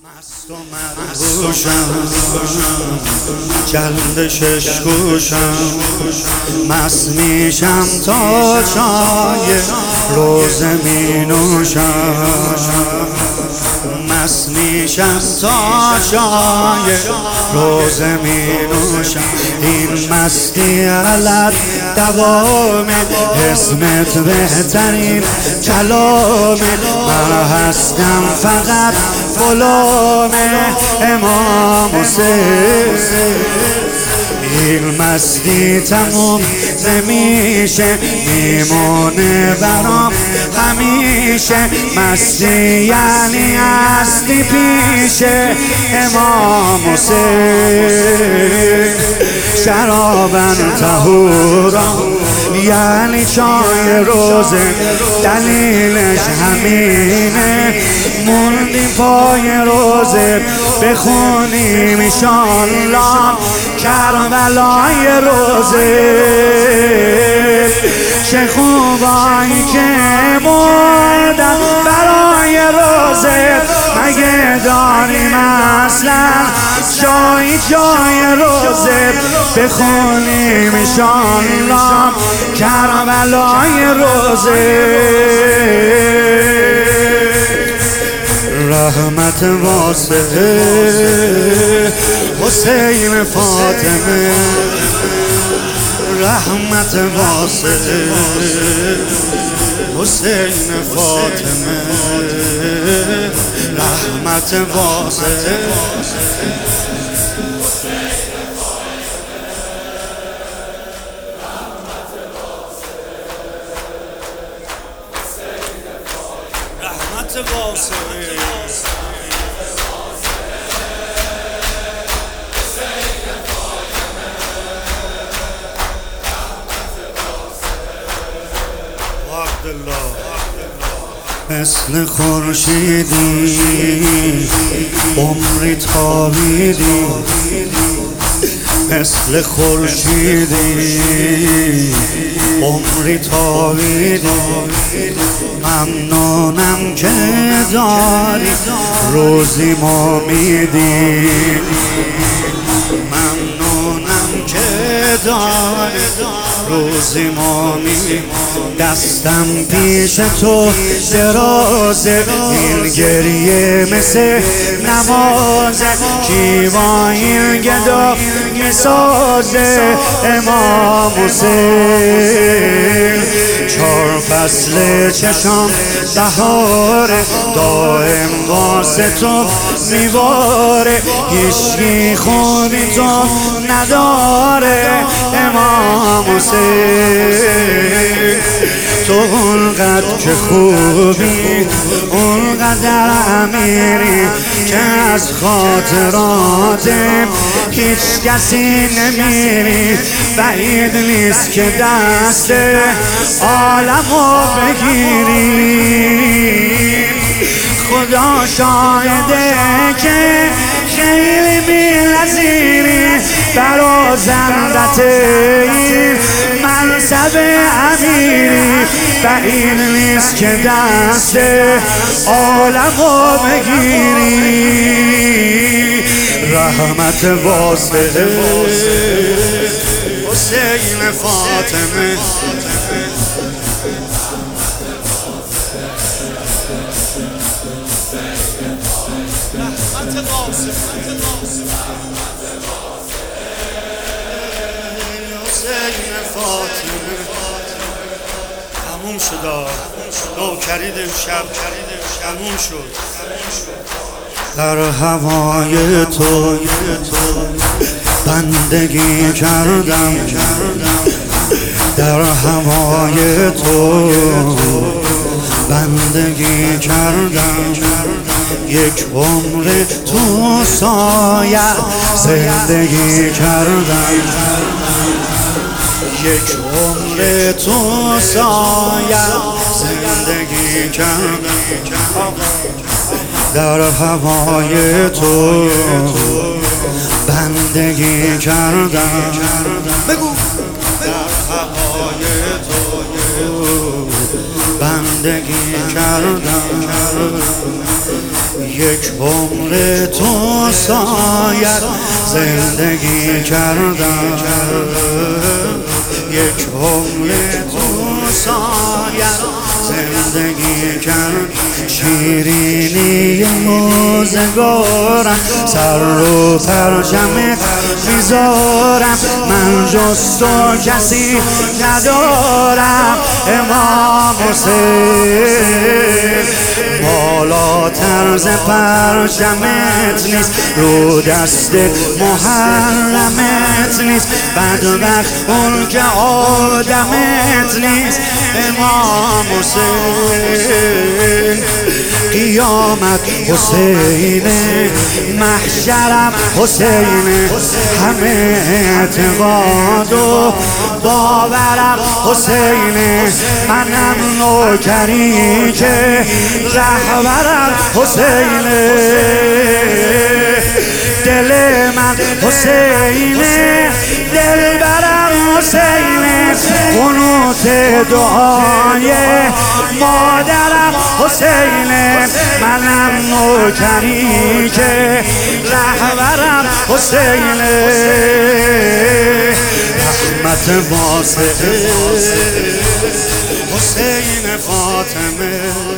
مست و مدهوشم، جلدشش گوشم، مست میشم تا چای روزه می نوشم، مست میشم تا چای روزه می نوشم. این مستی علت دوامه، اسمت بهترین کلامه، من هستم فقط غلام امام حسین. این مستی تموم نمیشه، میمونه برام همیشه، مستی یعنی هستی پیش امام حسین. شرابن طهورا یعنی چای روزه، دلیلش همینه، موندیم پای روزه بخونیم انشالله کربلای روزه. چه خوبایی که مردن برای روزه، مگه داریم اصلا جای روزه بخونیم انشالله کربلای روزه. رحمت واسه حسین فاطمه، رحمت واسه حسین فاطمه، رحمت واسه رحمت واسه مثل خورشیدی عمری تابیدی، مثل خورشیدی عمری تابیدی، ممنونم که داری روزی ما میدی، ممنونم که داری روزی ما میدی. دستم پیش تو درازه، این گریه مثل نمازه، کی با این گدا میسازه امام حسین. چار فصل چشام بهاره، دائم واسه تو میواره، هیچکی خونی تو نداره امام حسین. تو اونقدر که خوبی، اونقدر امیری که از خاطراتم هیچ کسی نمیری. بعید نیست که دست عالمو بگیری، خدا شاهده که خیلی بی‌نظیری، برازندت این منصب امیری. بعید نیست که دست عالمو بگیری، رحمت واسه حسین فاطمه. تموم شد، نوکرید امشب تموم شد. در هوای تو بندگی کردم، در هوای تو بندگی کردم، یک عمر تو سایه زندگی کردم، یک عمر تو سایه زندگی کردم. در هوای تو بندگی کردم، بگو در هوای تو بندگی کردم، یک عمر تو ساید زندگی کردم، یک عمر تو ساید زندگی کرد. شیرینی موزگارم سر رو پرچمت میذارم، من جز تو کسی ندارم. امام حسین بالاتر ز پرچمت نیست، رو دست محرمت نیست، بدبخت اون که آدمت نیست. امام حسین قیامت حسین، محشرم حسین، همه اعتقاد و باورم حسین، منم نوکری که رهبرم حسین، دل من حسین، دلبرم حسین، قنوت دعای مادرم حسین، منم نوکری که رهبرم حسین، رحمت واسعه حسین فاطمه.